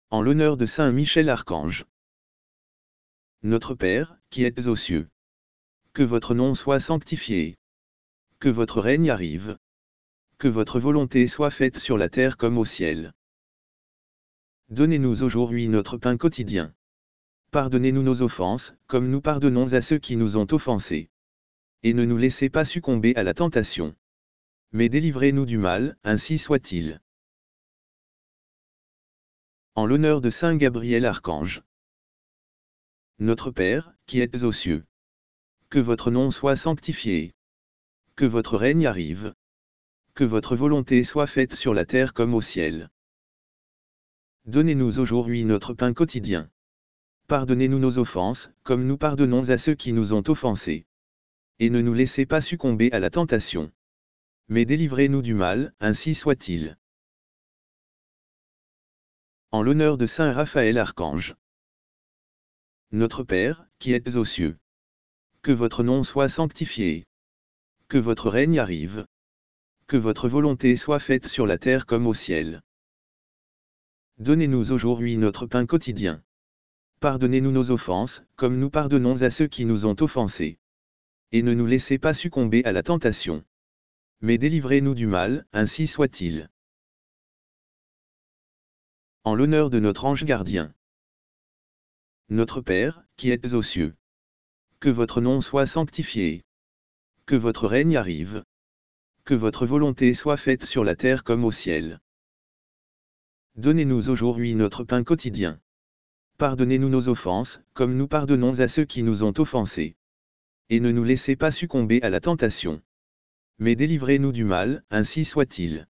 En l'honneur de Saint Michel Archange. Notre Père, qui êtes aux cieux. Que votre nom soit sanctifié. Que votre règne arrive. Que votre volonté soit faite sur la terre comme au ciel. Donnez-nous aujourd'hui notre pain quotidien. Pardonnez-nous nos offenses, comme nous pardonnons à ceux qui nous ont offensés. Et ne nous laissez pas succomber à la tentation. Mais délivrez-nous du mal, ainsi soit-il. En l'honneur de Saint Gabriel Archange. Notre Père, qui êtes aux cieux. Que votre nom soit sanctifié. Que votre règne arrive. Que votre volonté soit faite sur la terre comme au ciel. Donnez-nous aujourd'hui notre pain quotidien. Pardonnez-nous nos offenses, comme nous pardonnons à ceux qui nous ont offensés. Et ne nous laissez pas succomber à la tentation. Mais délivrez-nous du mal, ainsi soit-il. En l'honneur de Saint Raphaël Archange. Notre Père, qui êtes aux cieux. Que votre nom soit sanctifié. Que votre règne arrive. Que votre volonté soit faite sur la terre comme au ciel. Donnez-nous aujourd'hui notre pain quotidien. Pardonnez-nous nos offenses, comme nous pardonnons à ceux qui nous ont offensés. Et ne nous laissez pas succomber à la tentation. Mais délivrez-nous du mal, ainsi soit-il. En l'honneur de notre ange gardien. Notre Père, qui êtes aux cieux. Que votre nom soit sanctifié. Que votre règne arrive. Que votre volonté soit faite sur la terre comme au ciel. Donnez-nous aujourd'hui notre pain quotidien. Pardonnez-nous nos offenses, comme nous pardonnons à ceux qui nous ont offensés. Et ne nous laissez pas succomber à la tentation. Mais délivrez-nous du mal, ainsi soit-il.